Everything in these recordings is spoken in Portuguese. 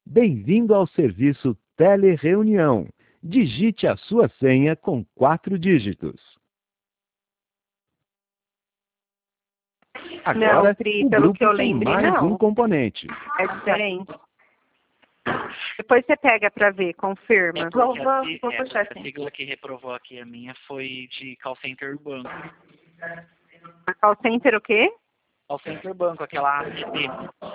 Bem-vindo ao serviço Telereunião. Digite a sua senha com 4 dígitos. Agora, Não, Pri, o pelo grupo que eu tem lembre, mais não. um componente. É diferente. Depois você pega pra ver, confirma. Vou A puxar assim. sigla que reprovou aqui a minha foi de call center banco. A call center o quê? Call center banco, aquela ACT.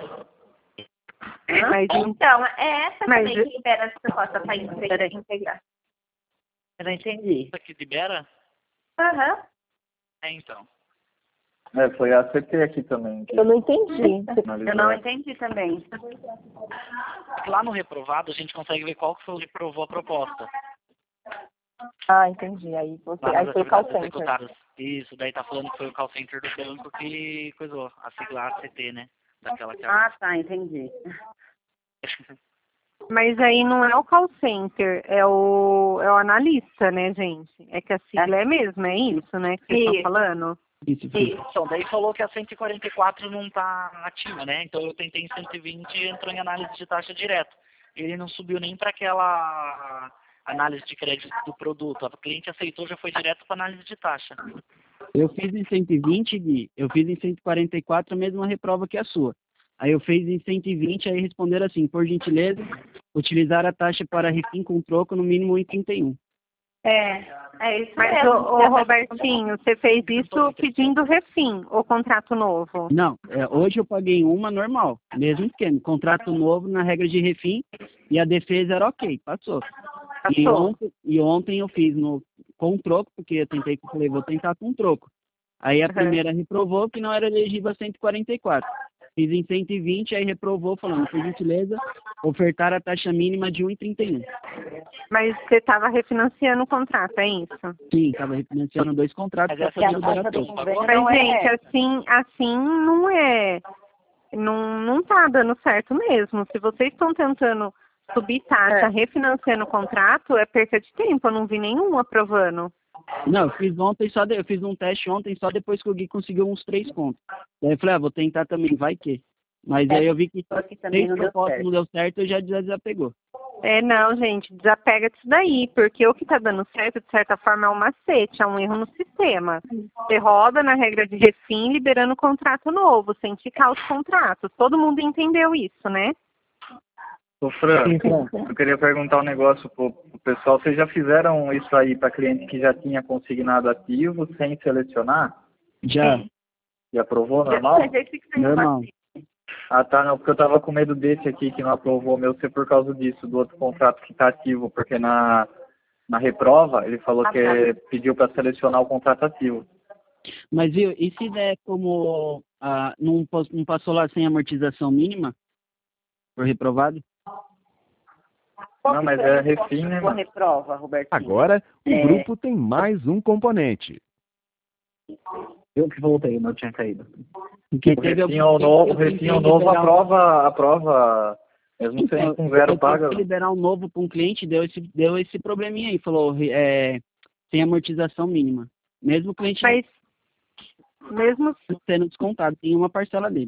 Mas, Então, é essa Mas- também que libera as propostas para integrar. Eu não entendi. Essa que libera? Aham. É, então. Foi a CT aqui também. Eu não entendi. Eu não entendi também. Lá no reprovado a gente consegue ver qual que foi o que reprovou a proposta. Ah, entendi. Aí foi o call center. Executadas. Isso, daí tá falando que foi o call center do banco que coisou, a sigla ACT, né? Daquela que Ah, tá, entendi. mas aí não é o call center, é o analista, né, gente? É que a sigla é mesmo, é isso, né, que vocês estão Isso. falando? Então, daí falou que a 144 não tá ativa, né? Então eu tentei em 120 e entrou em análise de taxa direto. Ele não subiu nem para aquela análise de crédito do produto. O cliente aceitou, já foi direto para análise de taxa. Eu fiz em 120, Gui. Eu fiz em 144, a mesma reprova que a sua. Aí eu fiz em 120, aí responderam assim, por gentileza, utilizar a taxa para refim com troco no mínimo em 31. É isso Mas, mesmo. ô Robertinho, você fez isso pedindo refim, ou contrato novo? Não, hoje eu paguei uma normal, mesmo esquema. Contrato novo na regra de refim e a defesa era ok, passou. E ontem eu fiz com troco, porque eu falei, vou tentar com troco. Aí a primeira reprovou que não era elegível a 144. Fiz em 120, aí reprovou, falando, por gentileza, ofertar a taxa mínima de 1,31. Mas você estava refinanciando o contrato, é isso? Sim, estava refinanciando 2 contratos para poder liberar troco. Mas, gente, assim não é. Não tá dando certo mesmo. Se vocês estão tentando subir taxa, refinanciando o contrato, é perca de tempo. Eu não vi nenhum aprovando. Não, eu fiz eu fiz um teste ontem só depois que o Gui conseguiu uns 3 pontos. Daí eu falei, vou tentar também, vai que. Mas aí eu vi que 3 propostas não deu certo e já desapegou. Não, gente, desapega disso daí, porque o que tá dando certo, de certa forma, é um macete, é um erro no sistema. Você roda na regra de refim, liberando contrato novo, sem ticar os contratos. Todo mundo entendeu isso, né? Ô, Fran, eu queria perguntar um negócio pro pessoal. Vocês já fizeram isso aí para cliente que já tinha consignado ativo sem selecionar? Já. E aprovou normal? Normal. Ah, tá, não, porque eu tava com medo desse aqui que não aprovou o meu ser por causa disso, do outro contrato que tá ativo, porque na reprova ele falou que pediu para selecionar o contrato ativo. Mas viu, e se der como não passou lá sem amortização mínima? Por reprovado? Não, mas é refim, né? Reprova, Robertinho. Agora, o grupo tem mais um componente. Eu que voltei, não tinha caído. Porque teve O refim novo aprova mesmo sem com zero paga. Se liberar um novo para um cliente, deu esse probleminha aí, falou sem amortização mínima. Mesmo o cliente mesmo sendo descontado, tem uma parcela dele.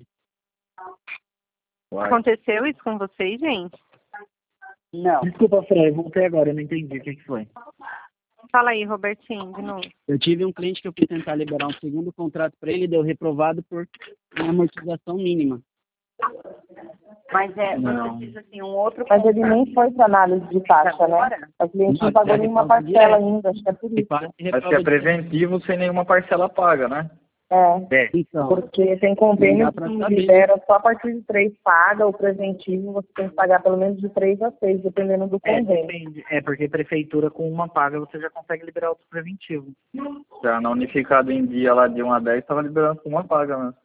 aconteceu isso com vocês, gente? Não. Desculpa, Fran, eu voltei agora, eu não entendi o que foi. Fala aí, Robertinho, de novo. Eu tive um cliente que eu fui tentar liberar um segundo contrato para ele, deu reprovado por amortização mínima. Mas você diz assim, um outro... Mas ele nem foi para análise de taxa, né? O cliente não pagou nenhuma parcela ainda, acho que é por isso. Mas que é preventivo sem nenhuma parcela paga, né? Então, Porque tem convênio que libera só a partir de 3 paga, o preventivo você tem que pagar pelo menos de 3 a 6, dependendo do convênio. depende. Porque prefeitura com uma paga você já consegue liberar outro preventivo. Já na unificado em dia lá de 1 a 10 estava liberando com uma paga, né?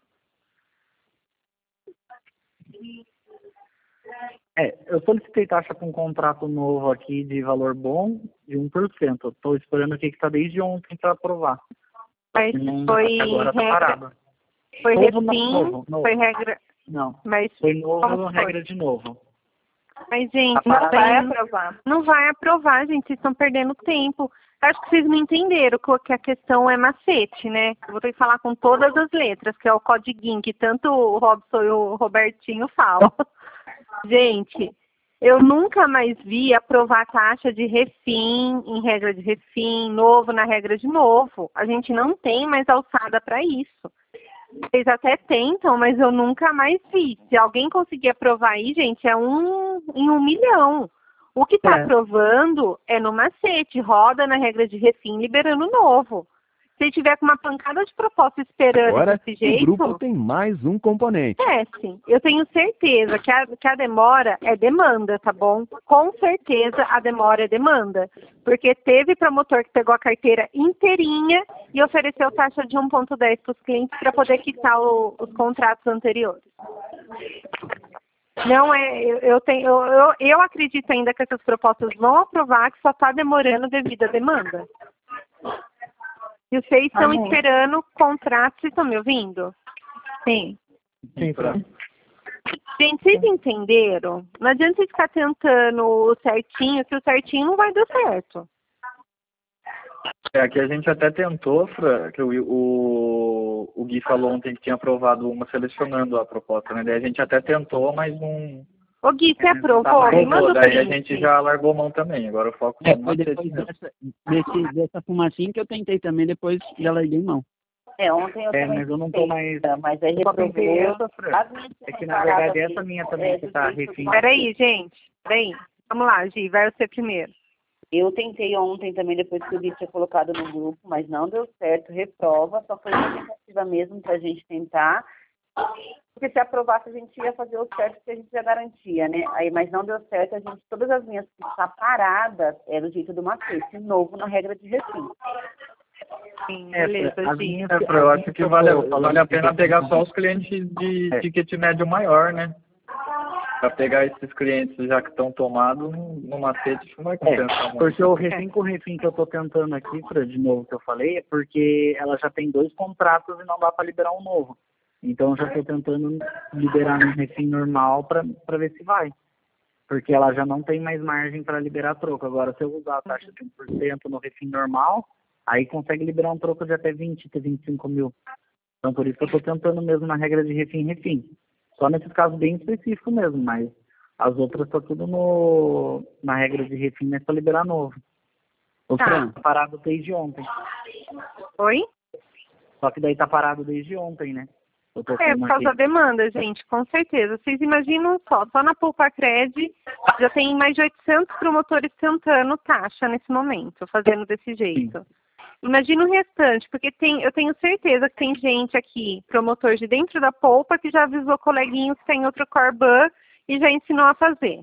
Eu solicitei taxa com um contrato novo aqui de valor bom de 1%. Eu estou esperando aqui que está desde ontem para aprovar. Mas foi agora tá regra... parado. Foi Novo, refim, novo. foi regra... Não, Mas foi novo, como foi? regra de novo. Mas, gente, Não vai aprovar. Não vai aprovar, gente. Vocês estão perdendo tempo. Acho que vocês não entenderam que a questão é macete, né? Eu vou ter que falar com todas as letras, que é o codiguinho que tanto o Robson e o Robertinho falam. Gente, Eu nunca mais vi aprovar taxa de refim em regra de refim, novo na regra de novo. A gente não tem mais alçada para isso. Eles até tentam, mas eu nunca mais vi. Se alguém conseguir aprovar aí, gente, é em 1 milhão. O que está aprovando é no macete, roda na regra de refim, liberando novo. Se tiver com uma pancada de proposta esperando Agora, desse jeito... o grupo tem mais um componente. Sim. Eu tenho certeza que a demora é demanda, tá bom? Com certeza a demora é demanda. Porque teve promotor que pegou a carteira inteirinha e ofereceu taxa de 1,10 para os clientes para poder quitar os contratos anteriores. Não é, eu acredito ainda que essas propostas vão aprovar, que só está demorando devido à demanda. E vocês estão esperando contratos, vocês estão me ouvindo? Sim. Sim, Gente, vocês entenderam? Não adianta vocês ficar tentando o certinho, que o certinho não vai dar certo. Aqui a gente até tentou, que o Gui falou ontem que tinha aprovado uma selecionando a proposta, né? Daí a gente até tentou, mas não... Ô Gui, você aprovou? Me manda o daí a print. gente já largou mão também, agora o foco é Foi depois dessa fumacinha que eu tentei também, depois já larguei mão. Ontem eu também mas eu não tô mais... mas aí reprovou. É que na verdade essa minha também que tá refim. Peraí, gente. Peraí. Vamos lá, Gi, vai você primeiro. Eu tentei ontem também, depois que o Gui tinha colocado no grupo, mas não deu certo, reprova, só foi uma tentativa mesmo pra gente tentar. Porque se aprovasse a gente ia fazer o certo que a gente já garantia, né? Aí, mas não deu certo, todas as minhas que estão paradas era o jeito do macete, novo na regra de refim. Sim, beleza, Gi. Eu acho que vale a pena pegar só os clientes de ticket médio maior, né? Para pegar esses clientes já que estão tomados no macete, não vai compensar muito. Porque o refim com refim que eu tô tentando aqui, de novo que eu falei, é porque ela já tem 2 contratos e não dá para liberar um novo. Então eu já estou tentando liberar um refim normal para ver se vai. Porque ela já não tem mais margem para liberar troco. Agora, se eu usar a taxa de 1% no refim normal, aí consegue liberar um troco de até 20, até 25 mil. Então por isso que eu estou tentando mesmo na regra de refim. Só nesses casos bem específicos mesmo, mas as outras estão tudo na regra de refim, mas para liberar novo. O Fran, parado desde ontem. Oi? Só que daí tá parado desde ontem, né? Por causa da demanda, gente, com certeza. Vocês imaginam só na Poupa Cred já tem mais de 800 promotores tentando taxa nesse momento, fazendo desse jeito. Sim. Imagina o restante, porque eu tenho certeza que tem gente aqui, promotor de dentro da Poupa, que já avisou coleguinhos que tem outro Corban e já ensinou a fazer.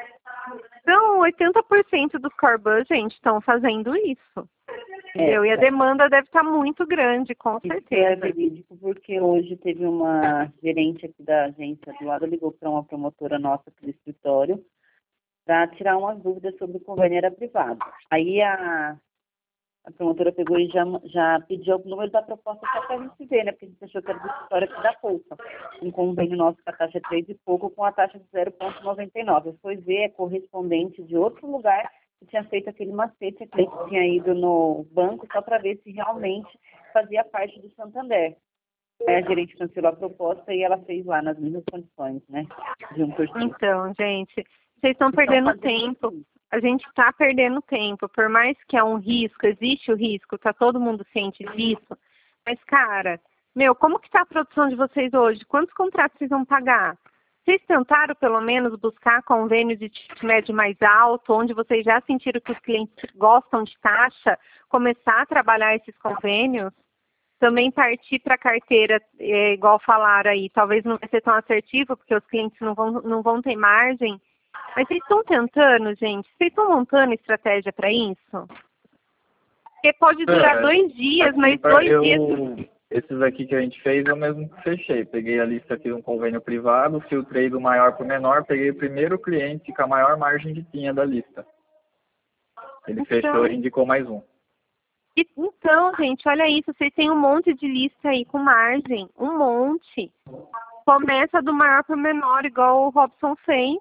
Então, 80% dos Corban, gente, estão fazendo isso. Entendeu? E a demanda deve estar muito grande, com certeza. É verídico, porque hoje teve uma gerente aqui da agência do lado, ligou para uma promotora nossa aqui do escritório para tirar umas dúvidas sobre o convênio era privado. Aí a promotora pegou e já pediu o número da proposta só para a gente ver, né? Porque a gente achou que era do escritório aqui da Poupa. Um convênio nosso com a taxa 3 e pouco, com a taxa de 0,99. Eu fui ver, é correspondente de outro lugar que tinha feito aquele macete, que tinha ido no banco só para ver se realmente fazia parte do Santander. Aí a gerente cancelou a proposta e ela fez lá nas mesmas condições, né? De 1%. Então, gente, vocês estão perdendo tempo. A gente está perdendo tempo. Por mais que é um risco, existe o risco, tá todo mundo ciente disso. Mas, cara, como que tá a produção de vocês hoje? Quantos contratos vocês vão pagar? Vocês tentaram, pelo menos, buscar convênios de ticket médio mais alto, onde vocês já sentiram que os clientes gostam de taxa, começar a trabalhar esses convênios? Também partir para a carteira, igual falaram aí, talvez não vai ser tão assertivo, porque os clientes não vão ter margem. Mas vocês estão tentando, gente? Vocês estão montando estratégia para isso? Porque pode durar 2 dias, mas 2 dias... Esses aqui que a gente fez, eu mesmo fechei. Peguei a lista aqui de um convênio privado, filtrei do maior para o menor, peguei o primeiro cliente com a maior margem que tinha da lista. Ele fechou e indicou mais um. Então, gente, olha isso. Vocês têm um monte de lista aí com margem. Um monte. Começa do maior para o menor, igual o Robson fez.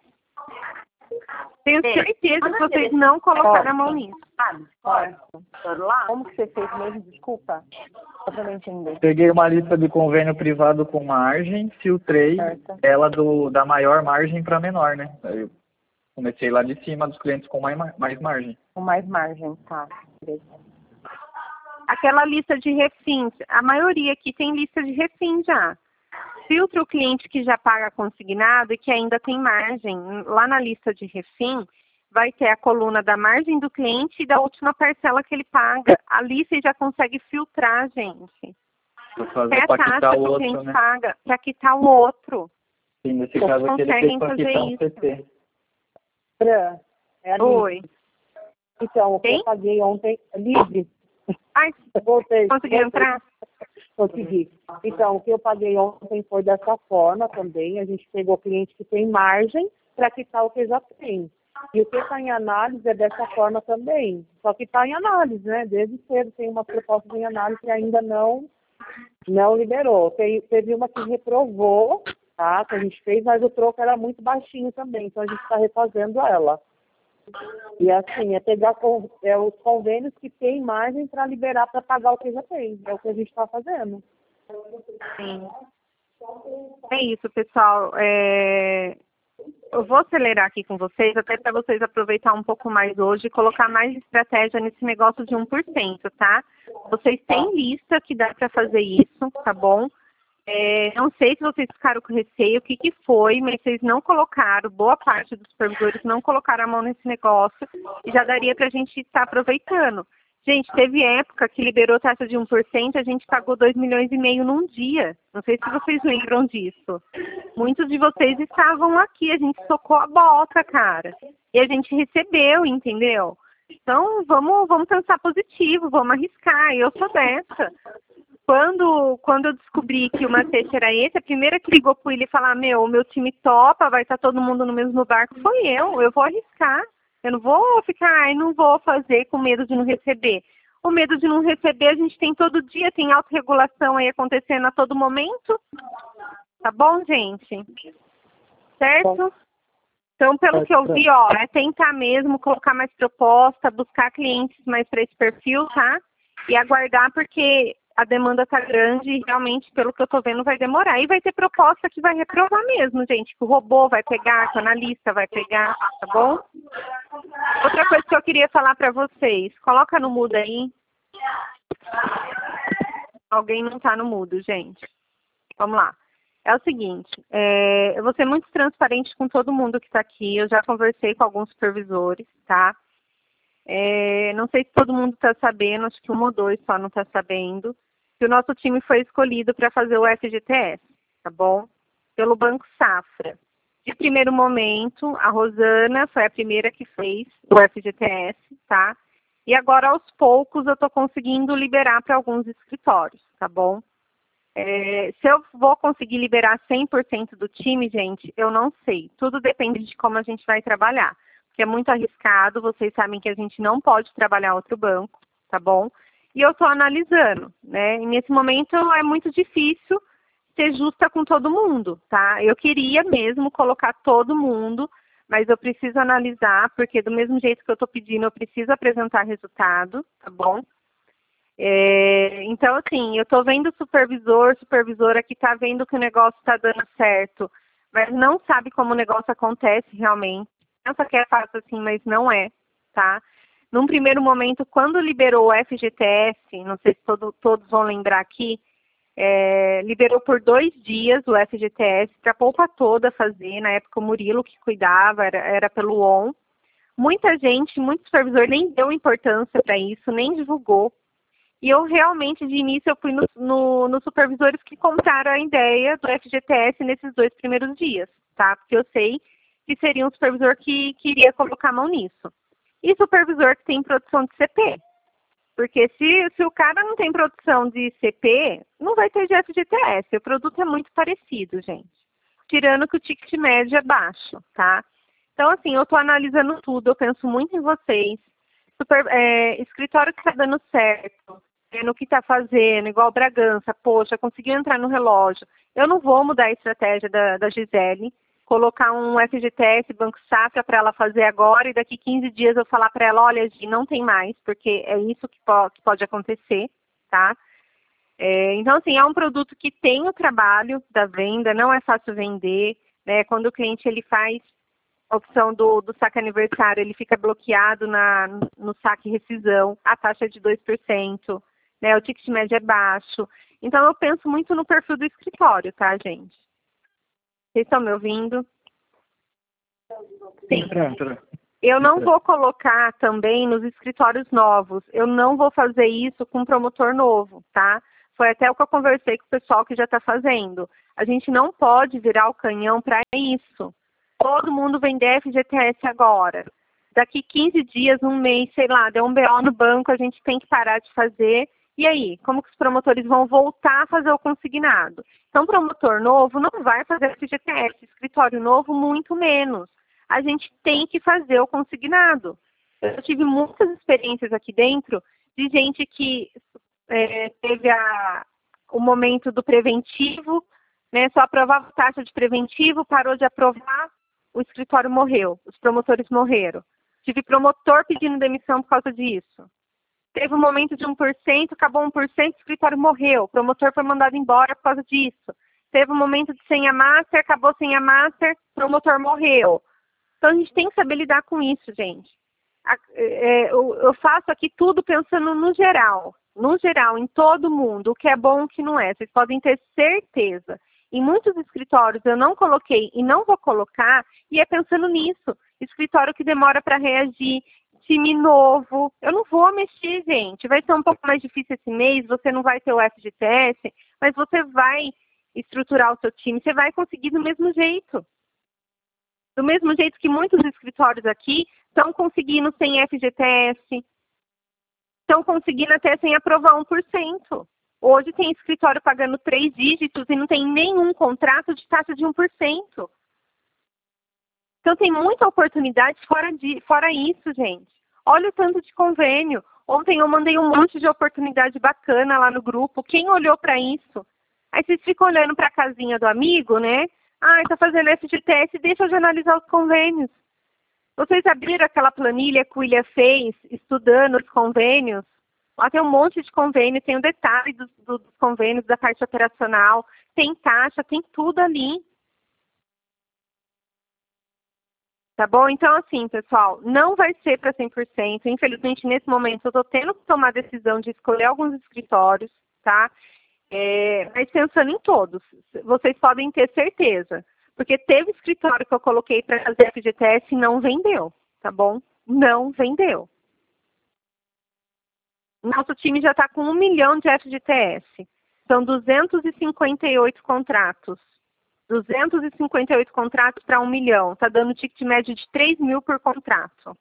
Tenho certeza que vocês não colocaram a mão nisso. Como que você fez mesmo? Desculpa. Só pra eu entender. Peguei uma lista de convênio privado com margem, filtrei ela da maior margem para menor, né? Aí, Comecei lá de cima dos clientes com mais margem. Com mais margem, tá. Aquela lista de refins, a maioria aqui tem lista de refins já. Filtra o cliente que já paga consignado e que ainda tem margem. Lá na lista de refim, vai ter a coluna da margem do cliente e da última parcela que ele paga. Ali você já consegue filtrar, gente. Vou fazer É a para taxa quitar que o o outro, cliente né? paga para quitar o outro. Sim, nesse Vocês caso aqui ele fez conseguem para fazer quitar um isso. CP. Fran, é a Oi. Livre. Então, o que Quem? eu paguei ontem, Livre. Ai, Voltei. conseguiu entrar? Consegui. Então, o que eu paguei ontem foi dessa forma também. A gente pegou cliente que tem margem para quitar o que já tem. E o que está em análise é dessa forma também. Só que está em análise, né? Desde cedo tem uma proposta em análise que ainda não liberou. Teve uma que reprovou, tá? Que a gente fez, mas o troco era muito baixinho também. Então, a gente está refazendo ela. E assim, é pegar os convênios que tem margem para liberar para pagar o que já tem. É o que a gente está fazendo. Sim. É isso, pessoal. Eu vou acelerar aqui com vocês, até para vocês aproveitar um pouco mais hoje e colocar mais estratégia nesse negócio de 1%, tá? Vocês têm lista que dá para fazer isso, tá bom? Não sei se vocês ficaram com receio, o que foi, mas vocês não colocaram, boa parte dos supervisores não colocaram a mão nesse negócio e já daria para a gente estar aproveitando. Gente, teve época que liberou taxa de 1%, a gente pagou 2,5 milhões num dia. Não sei se vocês lembram disso. Muitos de vocês estavam aqui, a gente socou a bota, cara. E a gente recebeu, entendeu? Então, vamos pensar positivo, vamos arriscar. Eu sou dessa. Quando eu descobri que o macete era esse, a primeira que ligou pro Willi e falar, o meu time topa, vai estar todo mundo no mesmo barco, foi eu vou arriscar. Eu não vou ficar, não vou fazer com medo de não receber. O medo de não receber a gente tem todo dia, tem autorregulação aí acontecendo a todo momento. Tá bom, gente? Certo? Então, pelo que eu vi, é tentar mesmo colocar mais proposta, buscar clientes mais para esse perfil, tá? E aguardar, porque a demanda tá grande e realmente, pelo que eu tô vendo, vai demorar. E vai ter proposta que vai reprovar mesmo, gente. Que o robô vai pegar, que o analista vai pegar, tá bom? Outra coisa que eu queria falar para vocês. Coloca no mudo aí. Alguém não tá no mudo, gente. Vamos lá. É o seguinte, eu vou ser muito transparente com todo mundo que está aqui. Eu já conversei com alguns supervisores, tá? Não sei se todo mundo está sabendo, acho que 1 ou 2 só não está sabendo, que o nosso time foi escolhido para fazer o FGTS, tá bom? Pelo Banco Safra. De primeiro momento, a Rosana foi a primeira que fez o FGTS, tá? E agora, aos poucos, eu estou conseguindo liberar para alguns escritórios, tá bom? Se eu vou conseguir liberar 100% do time, gente, eu não sei. Tudo depende de como a gente vai trabalhar. Porque é muito arriscado, vocês sabem que a gente não pode trabalhar outro banco, tá bom? E eu estou analisando, né? E nesse momento é muito difícil ser justa com todo mundo, tá? Eu queria mesmo colocar todo mundo, mas eu preciso analisar, porque do mesmo jeito que eu estou pedindo, eu preciso apresentar resultado, tá bom? Então, assim, eu estou vendo supervisora que está vendo que o negócio está dando certo, mas não sabe como o negócio acontece realmente. Pensa que é fácil assim, mas não é, tá? Num primeiro momento, quando liberou o FGTS, não sei se todos vão lembrar aqui, liberou por 2 dias o FGTS para a polpa toda fazer. Na época o Murilo que cuidava, era pelo ON. Muita gente, muito supervisor nem deu importância para isso, nem divulgou. E eu realmente, de início, eu fui nos supervisores que compraram a ideia do FGTS nesses 2 primeiros dias, tá? Porque eu sei que seria um supervisor que queria colocar a mão nisso. E supervisor que tem produção de CP. Porque se o cara não tem produção de CP, não vai ter de FGTS. O produto é muito parecido, gente. Tirando que o ticket médio é baixo, tá? Então, assim, eu estou analisando tudo, eu penso muito em vocês. Escritório que está dando certo, no que está fazendo, igual Bragança, poxa, conseguiu entrar no relógio. Eu não vou mudar a estratégia da Gisele, colocar um FGTS, Banco Safra, para ela fazer agora, e daqui 15 dias eu falar para ela, olha, Gi, não tem mais, porque é isso que pode acontecer, tá? Então, assim, é um produto que tem o trabalho da venda, não é fácil vender, né? Quando o cliente ele faz a opção do saque aniversário, ele fica bloqueado no saque rescisão, a taxa é de 2%, né? O ticket médio é baixo. Então, eu penso muito no perfil do escritório, tá, gente? Vocês estão me ouvindo? Sim. Eu não vou colocar também nos escritórios novos. Eu não vou fazer isso com promotor novo, tá? Foi até o que eu conversei com o pessoal que já está fazendo. A gente não pode virar o canhão para isso. Todo mundo vende FGTS agora. Daqui 15 dias, um mês, sei lá, deu um BO no banco, a gente tem que parar de fazer. E aí, como que os promotores vão voltar a fazer o consignado? Então, promotor novo não vai fazer FGTS, escritório novo, muito menos. A gente tem que fazer o consignado. Eu tive muitas experiências aqui dentro de gente que teve o momento do preventivo, né, só aprovava taxa de preventivo, parou de aprovar, o escritório morreu, os promotores morreram. Tive promotor pedindo demissão por causa disso. Teve um momento de 1%, acabou 1%, o escritório morreu, o promotor foi mandado embora por causa disso. Teve um momento de senha master, acabou senha master, o promotor morreu. Então, a gente tem que saber lidar com isso, gente. Eu faço aqui tudo pensando no geral, em todo mundo, o que é bom e o que não é. Vocês podem ter certeza. Em muitos escritórios eu não coloquei e não vou colocar, e é pensando nisso. Escritório que demora para reagir, time novo. Eu não vou mexer, gente. Vai ser um pouco mais difícil esse mês, você não vai ter o FGTS, mas você vai estruturar o seu time, você vai conseguir do mesmo jeito. Do mesmo jeito que muitos escritórios aqui estão conseguindo sem FGTS, estão conseguindo até sem aprovar 1%. Hoje tem escritório pagando 3 dígitos e não tem nenhum contrato de taxa de 1%. Então tem muita oportunidade fora isso, gente. Olha o tanto de convênio. Ontem eu mandei um monte de oportunidade bacana lá no grupo. Quem olhou para isso? Aí vocês ficam olhando para a casinha do amigo, né? Ah, está fazendo FGTS, deixa eu de analisar os convênios. Vocês abriram aquela planilha que o William fez, estudando os convênios? Lá tem um monte de convênio, tem o detalhe dos convênios, da parte operacional, tem taxa, tem tudo ali. Tá bom? Então, assim, pessoal, não vai ser para 100%. Infelizmente, nesse momento, eu estou tendo que tomar a decisão de escolher alguns escritórios, tá? Mas pensando em todos, vocês podem ter certeza. Porque teve escritório que eu coloquei para fazer FGTS e não vendeu, tá bom? Não vendeu. Nosso time já está com 1 milhão de FGTS. São 258 contratos. 258 contratos para 1 milhão. Está dando ticket médio de 3 mil por contrato.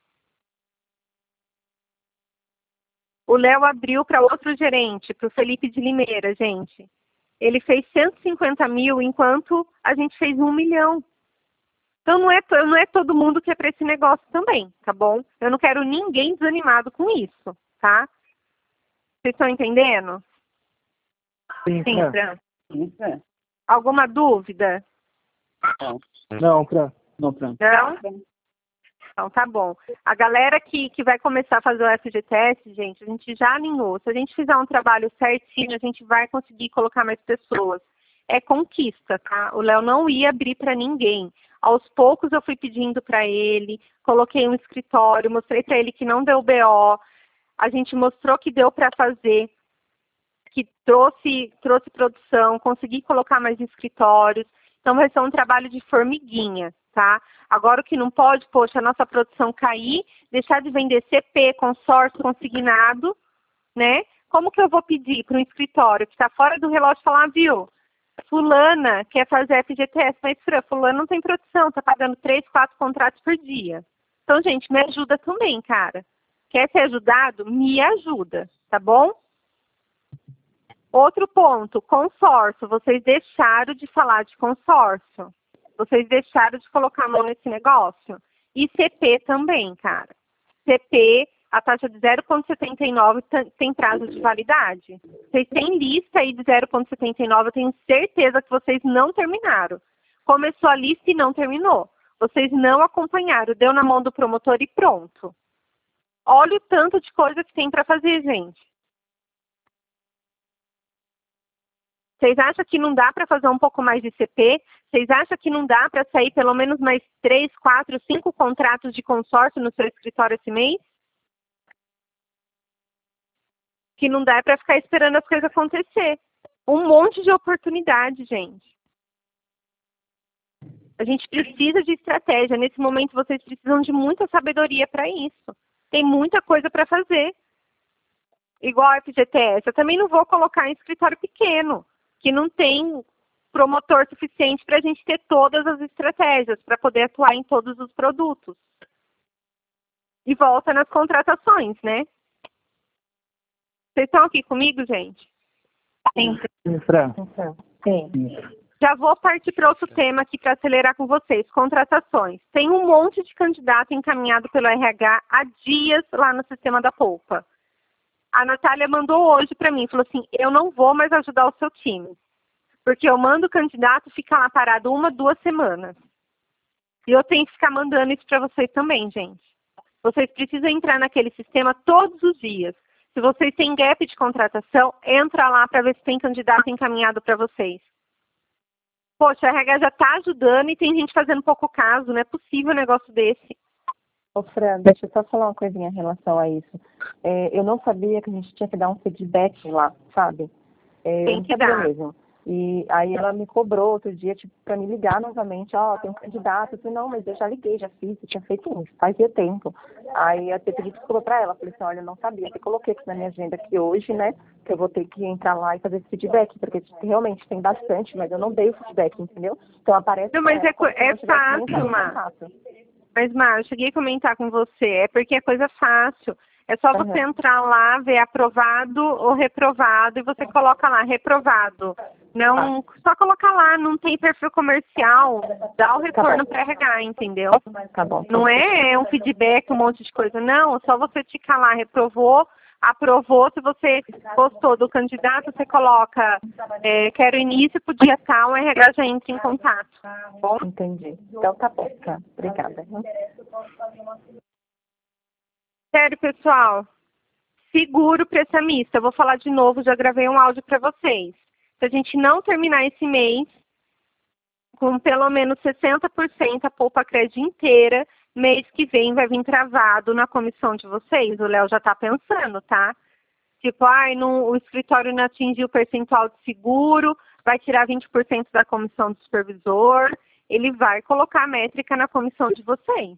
O Léo abriu para outro gerente, para o Felipe de Limeira, gente. Ele fez 150 mil, enquanto a gente fez 1 milhão. Então, não é todo mundo que é para esse negócio também, tá bom? Eu não quero ninguém desanimado com isso, tá? Vocês estão entendendo? Sim, Fran. Alguma dúvida? Não, Fran. Não, Fran. Não? Então, tá bom. A galera que vai começar a fazer o FGTS, gente, a gente já alinhou. Se a gente fizer um trabalho certinho, a gente vai conseguir colocar mais pessoas. É conquista, tá? O Léo não ia abrir para ninguém. Aos poucos eu fui pedindo para ele, coloquei um escritório, mostrei para ele que não deu BO, a gente mostrou que deu para fazer, que trouxe produção, consegui colocar mais escritórios. Então vai ser um trabalho de formiguinha, tá? Agora o que não pode, poxa, a nossa produção cair, deixar de vender CP, consórcio, consignado, né? Como que eu vou pedir para um escritório que está fora do relógio falar, viu? Fulana quer fazer FGTS, mas fulana não tem produção, está pagando 3, 4 contratos por dia. Então, gente, me ajuda também, cara. Quer ser ajudado? Me ajuda, tá bom? Outro ponto, consórcio. Vocês deixaram de falar de consórcio. Vocês deixaram de colocar a mão nesse negócio. E CP também, cara. CP, a taxa de 0,79 tem prazo de validade. Vocês têm lista aí de 0,79, eu tenho certeza que vocês não terminaram. Começou a lista e não terminou. Vocês não acompanharam, deu na mão do promotor e pronto. Olha o tanto de coisa que tem para fazer, gente. Vocês acham que não dá para fazer um pouco mais de CP? Vocês acham que não dá para sair pelo menos mais 3, 4, 5 contratos de consórcio no seu escritório esse mês? Que não dá para ficar esperando as coisas acontecer. Um monte de oportunidade, gente. A gente precisa de estratégia. Nesse momento, vocês precisam de muita sabedoria para isso. Tem muita coisa para fazer. Igual a FGTS. Eu também não vou colocar em escritório pequeno, que não tem promotor suficiente para a gente ter todas as estratégias, para poder atuar em todos os produtos. E volta nas contratações, né? Vocês estão aqui comigo, gente? Sim. Fran. Sim. Já vou partir para outro tema aqui para acelerar com vocês. Contratações. Tem um monte de candidato encaminhado pelo RH há dias lá no sistema da Poupa. A Natália mandou hoje para mim, falou assim, eu não vou mais ajudar o seu time. Porque eu mando o candidato ficar lá parado 1, 2 semanas. E eu tenho que ficar mandando isso para vocês também, gente. Vocês precisam entrar naquele sistema todos os dias. Se vocês têm gap de contratação, entra lá para ver se tem candidato encaminhado para vocês. Poxa, a RH já está ajudando e tem gente fazendo pouco caso. Não é possível um negócio desse. Ô, Fran, deixa eu só falar uma coisinha em relação a isso. Eu não sabia que a gente tinha que dar um feedback lá, sabe? Tem que dar. Mesmo. E aí ela me cobrou outro dia, tipo, pra me ligar novamente, tem um candidato. Eu falei, não, mas eu já liguei, já fiz, eu tinha feito isso, fazia tempo. Aí eu pedi desculpa pra ela, falei assim, olha, eu não sabia, eu coloquei aqui na minha agenda aqui hoje, né, que eu vou ter que entrar lá e fazer esse feedback, porque realmente tem bastante, mas eu não dei o feedback, entendeu? Então aparece... Não, mas é fácil, Má. Mas, Má, eu cheguei a comentar com você, é porque é coisa fácil. É só você entrar lá, ver aprovado ou reprovado, e você coloca lá, reprovado. Não, só colocar lá, não tem perfil comercial, dá o retorno para RH, entendeu? Tá bom. Não é um feedback, um monte de coisa, não, é só você ticar lá, reprovou, aprovou, se você gostou do candidato, você coloca, quero início pro dia tal, o RH já entra em contato. Bom? Entendi. Então tá bom, tá. Obrigada. Sério, pessoal, seguro prestamista. Eu vou falar de novo, já gravei um áudio para vocês. Se a gente não terminar esse mês com pelo menos 60% a poupa crédito inteira, mês que vem vai vir travado na comissão de vocês. O Léo já está pensando, tá? Tipo, o escritório não atingiu o percentual de seguro, vai tirar 20% da comissão do supervisor. Ele vai colocar a métrica na comissão de vocês.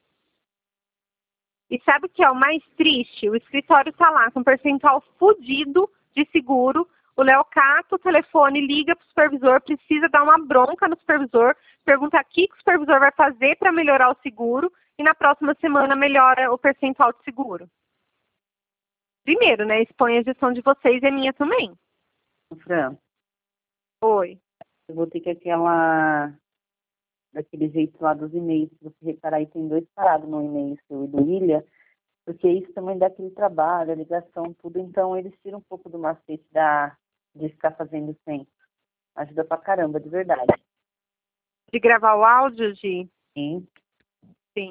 E sabe o que é o mais triste? O escritório está lá com um percentual fudido de seguro. O Léo cata o telefone, liga para o supervisor, precisa dar uma bronca no supervisor, pergunta o que o supervisor vai fazer para melhorar o seguro e na próxima semana melhora o percentual de seguro. Primeiro, né? Expõe a gestão de vocês e a minha também. Fran. Oi. Eu vou ter que daquele jeito lá dos e-mails, se você reparar aí, tem 2 parados no e-mail seu e do William, porque isso também dá aquele trabalho, a ligação, tudo, então eles tiram um pouco do macete de ficar fazendo sem. Ajuda pra caramba, de verdade. De gravar o áudio, Gi? Sim. Sim.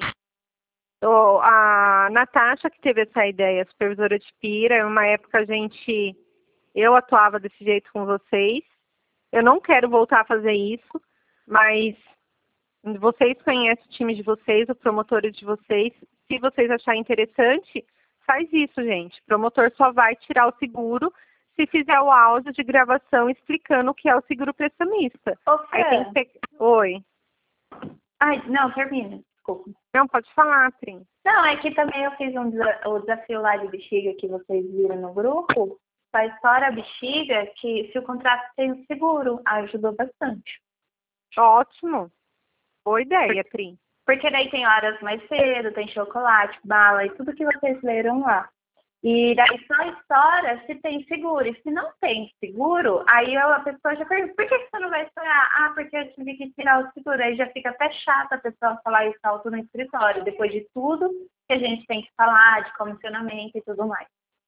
A Natasha, que teve essa ideia, a supervisora de Pira, em uma época eu atuava desse jeito com vocês. Eu não quero voltar a fazer isso, mas vocês conhecem o time de vocês, os promotores de vocês. Se vocês acharem interessante, faz isso, gente. O promotor só vai tirar o seguro se fizer o áudio de gravação explicando o que é o seguro prestamista. Aí tem que... Oi. Ai, não, termina. Desculpa. Não, pode falar, Trin. Não, é que também eu fiz o desafio lá de bexiga que vocês viram no grupo. Faz fora a bexiga, que se o contrato tem o seguro, ajudou bastante. Ótimo. Boa ideia, Trin. Porque daí tem horas mais cedo, tem chocolate, bala e tudo que vocês leram lá. E daí só estoura se tem seguro. E se não tem seguro, aí a pessoa já pergunta, por que você não vai estourar? Porque eu tive que tirar o seguro. Aí já fica até chato a pessoa falar isso alto no escritório, depois de tudo que a gente tem que falar, de comissionamento e tudo mais.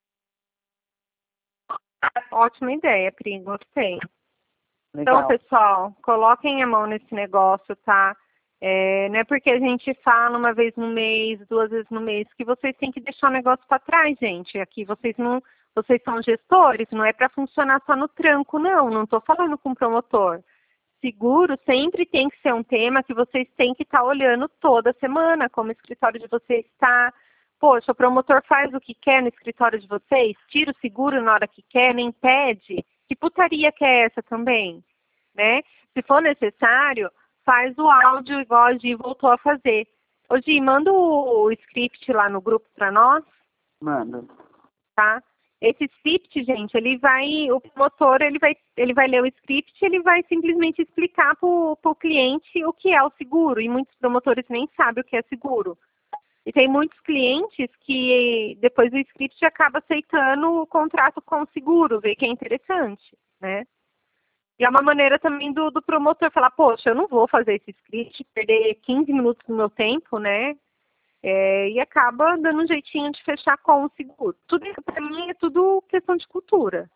Ótima ideia, Pri, gostei. Legal. Então, pessoal, coloquem a mão nesse negócio, tá? Não é porque a gente fala uma vez no mês, 2 vezes no mês, que vocês têm que deixar o negócio para trás, gente. Aqui vocês não Vocês são gestores, não é para funcionar só no tranco, não estou falando com o promotor. Seguro sempre tem que ser um tema que vocês têm que estar olhando toda semana, como o escritório de vocês está. Poxa, o promotor faz o que quer no escritório de vocês, tira o seguro na hora que quer, nem pede. Que putaria que é essa também, né? Se for necessário, faz o áudio igual a Gi voltou a fazer. Ô Gi, manda o script lá no grupo para nós. Manda. Tá? Esse script, gente, o promotor, ele vai ler o script, ele vai simplesmente explicar para o cliente o que é o seguro. E muitos promotores nem sabem o que é seguro. E tem muitos clientes que depois do script acaba aceitando o contrato com o seguro, vê que é interessante, né? E é uma maneira também do promotor falar, poxa, eu não vou fazer esse script, perder 15 minutos do meu tempo, né? E acaba dando um jeitinho de fechar com o seguro. Tudo isso, para mim, é tudo questão de cultura.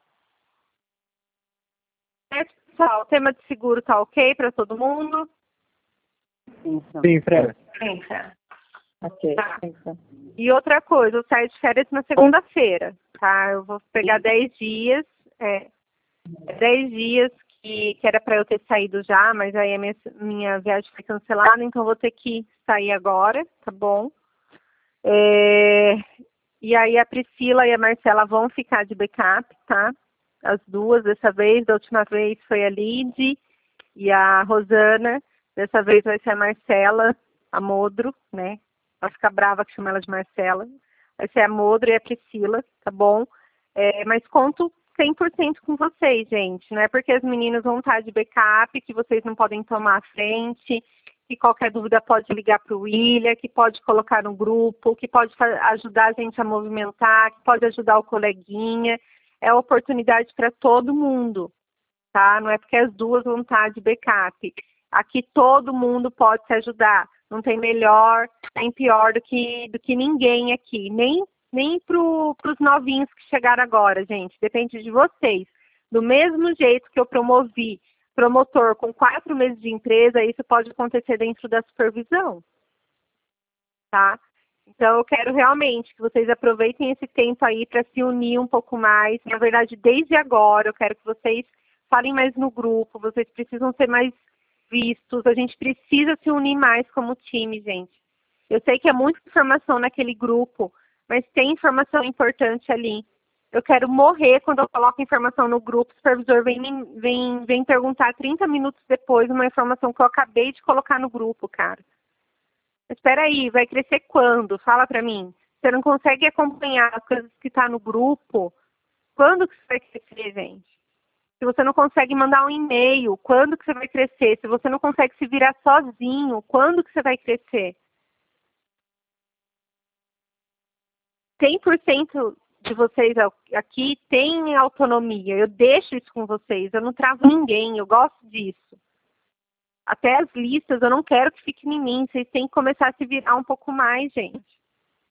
Pessoal, o tema de seguro tá ok para todo mundo? Sim, Fran. Sim, Fran. Ok. Tá. E outra coisa, eu saio de férias na segunda-feira, tá? Eu vou pegar 10 dias, 10 dias que era para eu ter saído já, mas aí a minha viagem foi cancelada, então eu vou ter que sair agora, tá bom? E aí a Priscila e a Marcela vão ficar de backup, tá? As duas dessa vez, da última vez foi a Lid e a Rosana, dessa vez vai ser a Marcela, a Modro, né? Vai ficar brava que chama ela de Marcela. Vai ser a Modro e a Priscila, tá bom? Mas conto 100% com vocês, gente. Não é porque as meninas vão estar de backup que vocês não podem tomar a frente, que qualquer dúvida pode ligar para o William, que pode colocar no grupo, que pode ajudar a gente a movimentar, que pode ajudar o coleguinha. É oportunidade para todo mundo, tá? Não é porque as duas vão estar de backup. Aqui todo mundo pode se ajudar. Não tem melhor, nem pior do que ninguém aqui. Nem para os novinhos que chegaram agora, gente. Depende de vocês. Do mesmo jeito que eu promovi promotor com 4 meses de empresa, isso pode acontecer dentro da supervisão. Tá? Então, eu quero realmente que vocês aproveitem esse tempo aí para se unir um pouco mais. Na verdade, desde agora, eu quero que vocês falem mais no grupo. Vocês precisam ser mais vistos. A gente precisa se unir mais como time, gente. Eu sei que é muita informação naquele grupo, mas tem informação importante ali. Eu quero morrer quando eu coloco informação no grupo, o supervisor vem perguntar 30 minutos depois uma informação que eu acabei de colocar no grupo, cara. Espera aí, vai crescer quando? Fala pra mim. Você não consegue acompanhar as coisas que tá no grupo? Quando que você vai crescer, gente? Se você não consegue mandar um e-mail, quando que você vai crescer? Se você não consegue se virar sozinho, quando que você vai crescer? 100% de vocês aqui têm autonomia. Eu deixo isso com vocês. Eu não travo ninguém. Eu gosto disso. Até as listas, eu não quero que fique em mim. Vocês têm que começar a se virar um pouco mais, gente.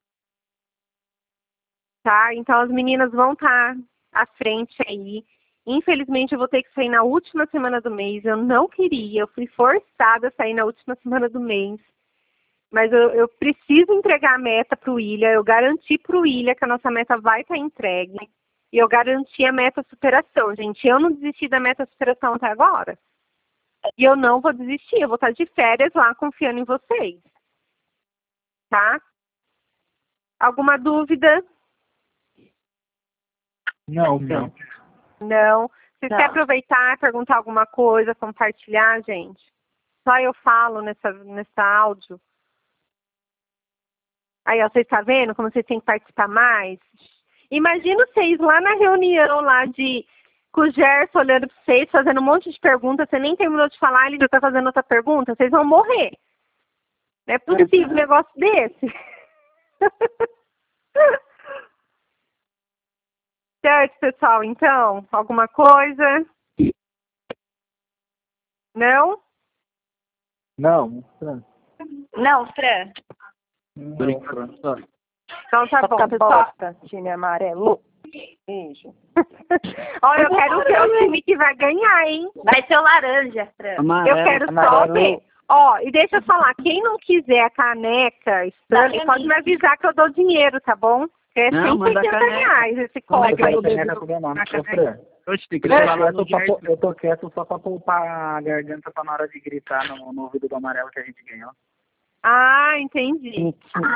Tá? Então, as meninas vão estar à frente aí. Infelizmente, eu vou ter que sair na última semana do mês. Eu não queria. Eu fui forçada a sair na última semana do mês. Mas eu preciso entregar a meta para o William. Eu garanti para o William que a nossa meta vai estar entregue. E eu garanti a meta superação, gente. Eu não desisti da meta superação até agora. E eu não vou desistir. Eu vou estar de férias lá confiando em vocês. Tá? Alguma dúvida? Não. Não. Vocês querem aproveitar, perguntar alguma coisa, compartilhar, gente? Só eu falo nessa áudio. Aí, ó, vocês estão vendo como vocês têm que participar mais? Imagina vocês lá na reunião lá com o Gerson olhando para vocês, fazendo um monte de perguntas, você nem terminou de falar, ele já está fazendo outra pergunta, vocês vão morrer. Não é possível um negócio desse. Certo, pessoal, então, alguma coisa? Não? Não, Fran. Não, Fran. Então tá bom, pessoal. Time amarelo. Beijo. Olha, eu quero ver o time que vai ganhar, hein? Vai ser o laranja, Fran. Eu quero só ver. Ó, e deixa eu falar, quem não quiser a caneca, pode me avisar que eu dou dinheiro, tá bom? que é Não, manda a R$180 esse Como é copo que é aí. a caneca com o meu nome? Ô, Fran, Oxe, tem que levar lá no eu tô quieto só pra poupar a garganta pra na hora de gritar no ouvido do amarelo que a gente ganhou. Ah, entendi.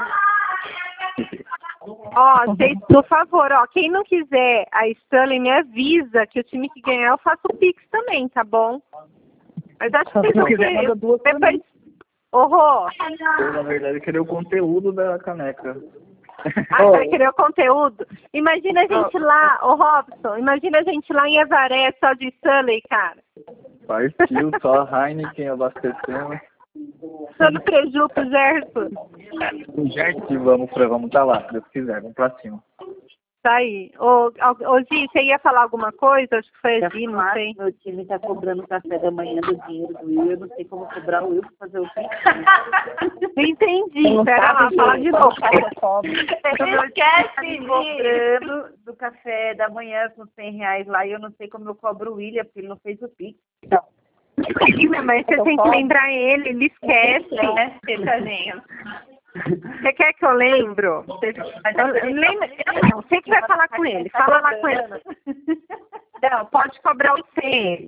Ó, vocês, por favor, ó, quem não quiser a Stanley, me avisa que o time que ganhar eu faço o Pix também, tá bom? Mas acho que vocês vão querer. Depois... Ô, Rô. Eu, na verdade, queria o conteúdo da caneca. Ah, vai querer o conteúdo? Imagina a gente lá, ô Robson, imagina a gente lá em Avaré só de Stanley, cara. Partiu, só Heineken abastecendo. Só no preju pro Gerson. E vamos tá lá, se Deus quiser, vamos pra cima. Tá aí. Ô, Gi, você ia falar alguma coisa? Acho que foi a Gi, não sei. Meu time tá cobrando café da manhã do dinheiro do Will. Eu não sei como cobrar o Will pra fazer o quê. Entendi. Pera lá, fala de novo. Esquece cobrando do café da manhã com R$100 lá e eu não sei como eu cobro o William, porque ele não fez o Pix. Mas você tem que lembrar ele esquece. Tadinho. Você quer que eu lembro? Não, você que vai falar com ele. Fala lá com ele. Não, pode cobrar o C.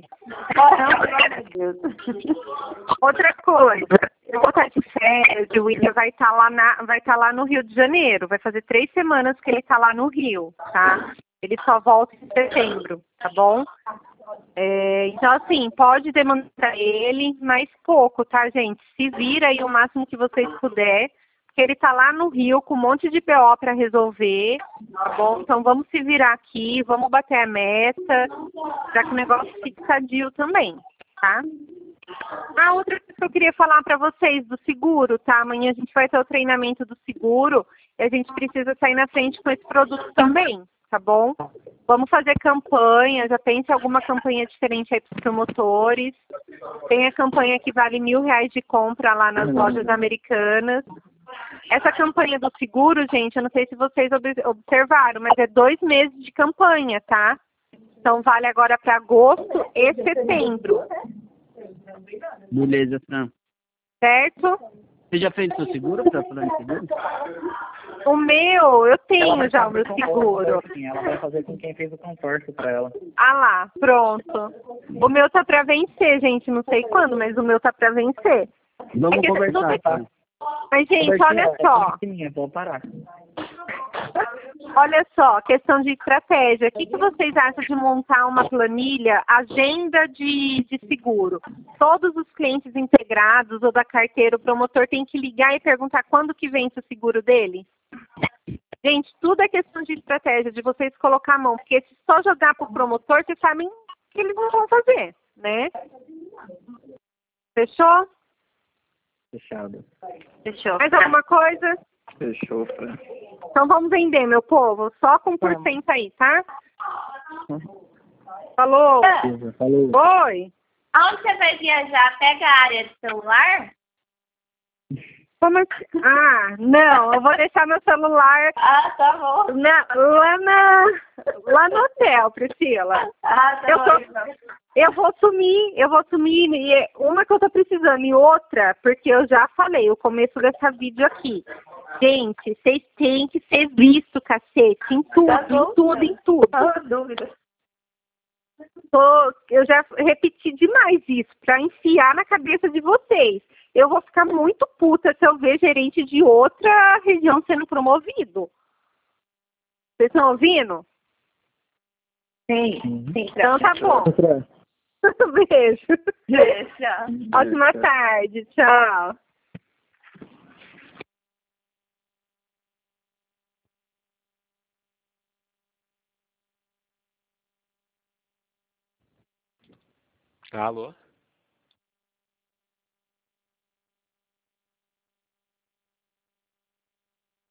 Outra coisa, eu vou estar de férias, o William vai estar lá no Rio de Janeiro. Vai fazer 3 semanas que ele está lá no Rio, tá? Ele só volta em setembro, tá bom? Então, assim, pode demandar ele, mas pouco, tá, gente? Se vira aí o máximo que vocês puderem, porque ele tá lá no Rio com um monte de BO para resolver, tá bom? Então, vamos se virar aqui, vamos bater a meta, para que o negócio fique sadio também, tá? Ah, outra coisa que eu queria falar para vocês do seguro, tá? Amanhã a gente vai ter o treinamento do seguro e a gente precisa sair na frente com esse produto também, tá bom? Vamos fazer campanha, já pense alguma campanha diferente aí para os promotores. Tem a campanha que vale R$1.000 de compra lá nas lojas americanas. Essa campanha do seguro, gente, eu não sei se vocês observaram, mas é 2 meses de campanha, tá? Então vale agora para agosto e setembro. Beleza, Fran. Certo? Você já fez o seu seguro para falar de seguro? O meu, eu tenho já o meu seguro. Sim, ela vai fazer com quem fez o consórcio pra ela. Ah lá, pronto. O meu tá pra vencer, gente. Não sei quando, mas o meu tá pra vencer. Vamos conversar, tá? Mas, gente, olha só. Vou parar. Olha só, questão de estratégia. O que vocês acham de montar uma planilha, agenda de seguro? Todos os clientes integrados ou da carteira, o promotor tem que ligar e perguntar quando que vence o seguro dele? Gente, tudo é questão de estratégia, de vocês colocar a mão. Porque se só jogar pro promotor, vocês sabem que eles não vão fazer, né? Fechou? Fechado. Fechou. Mais alguma coisa? Fechou, Fran. Então vamos vender, meu povo. Só com porcento aí, tá? Falou. Falou. Oi. Aonde você vai viajar? Pega a área de celular? Como assim? Ah, não, eu vou deixar meu celular Tá bom. lá no hotel, Priscila. Tá bom. Eu vou sumir, e uma que eu tô precisando, e outra, porque eu já falei, o começo dessa vídeo aqui. Gente, vocês têm que ser visto, cacete, em tudo. Não dúvida. Eu já repeti demais isso, pra enfiar na cabeça de vocês. Eu vou ficar muito puta se eu ver gerente de outra região sendo promovido. Vocês estão ouvindo? Sim. Então tá bom. Beijo. Beijo. Ótima tarde. Tchau. Alô?